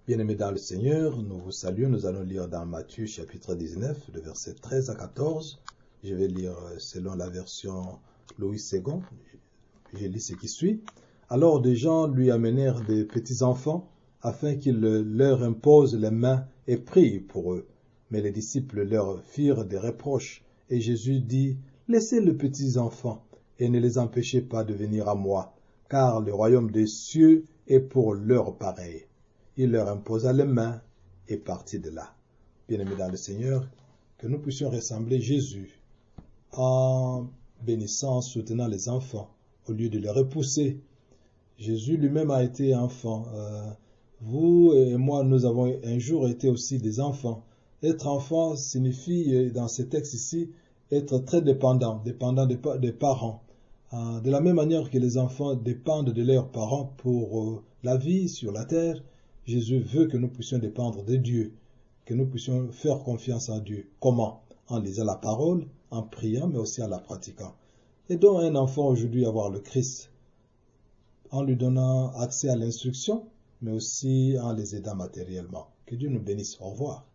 Bien-aimés dans le Seigneur, nous vous saluons. Nous allons lire dans Matthieu chapitre 19, de versets 13 à 14. Je vais lire selon la version Louis II. Je lis ce qui suit. Alors des gens lui amenèrent des petits-enfants afin qu'il leur impose les mains et prie pour eux. Mais les disciples leur firent des reproches. Et Jésus dit, « Laissez les petits-enfants et ne les empêchez pas de venir à moi, car le royaume des cieux est pour leurs pareils. » Il leur imposa les mains et partit de là. Bien-aimés dans le Seigneur, que nous puissions ressembler Jésus en bénissant, en soutenant les enfants, au lieu de les repousser. Jésus lui-même a été enfant. Vous et moi, nous avons un jour été aussi des enfants. Être enfant signifie, dans ce texte ici, être très dépendant des parents. De la même manière que les enfants dépendent de leurs parents pour la vie sur la terre, Jésus veut que nous puissions dépendre de Dieu, que nous puissions faire confiance en Dieu. Comment? En lisant la parole, en priant, mais aussi en la pratiquant. Aidons un enfant aujourd'hui à voir le Christ, en lui donnant accès à l'instruction, mais aussi en les aidant matériellement. Que Dieu nous bénisse. Au revoir.